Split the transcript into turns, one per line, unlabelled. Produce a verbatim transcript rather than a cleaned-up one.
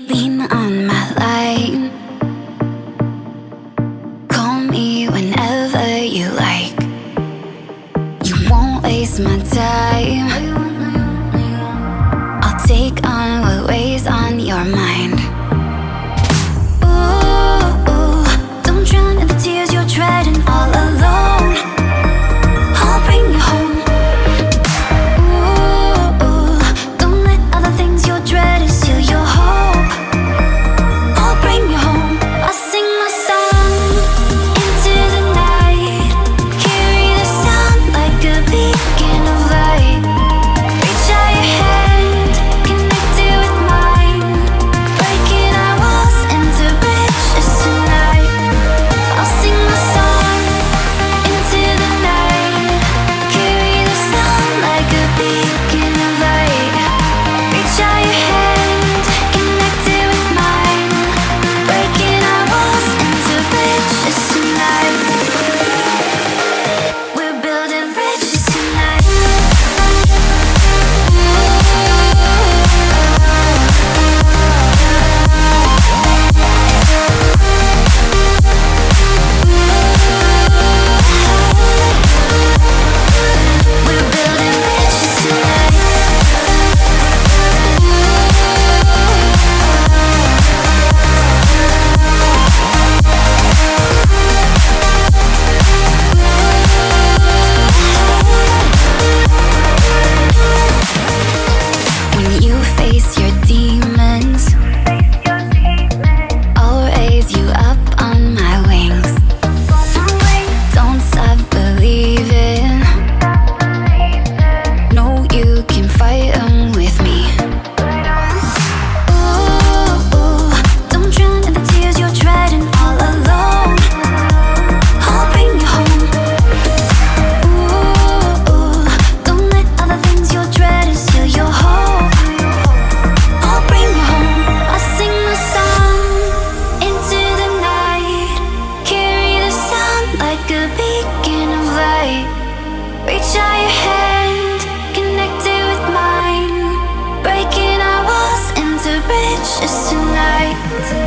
Lean on my line. Call me whenever you like. You won't waste my time. I'll take on what weighs on your mind. Ooh, ooh, don't drown in the tears you're treading all alone. I'll bring you home. Ooh, ooh, don't let other things you're dreading steal your hope. I'll bring you home. I'll sing my song into the night. Carry the sound like a beacon of light. Reach out your hand, connect it with mine. Breaking our walls into bridges tonight. I'll sing my song into the night. Carry the sound like a beacon of light. Reach out your hand, connect it with mine. Breaking our walls into bridges tonight. We're building bridges tonight. We're building bridges tonight. When you face your demons, I'll raise you up on my wings. Don't stop believing. No, you can fight 'em with me. Ooh, ooh, don't drown in the tears you're treading all alone. I'll bring you home. Ooh, ooh, don't let other things you're dreading steal your hope. I'll bring you home. I'll sing my song into the night. Carry the sound like a beacon of light. Reach out your hand, connect it with mine. Breaking our walls into bridges tonight.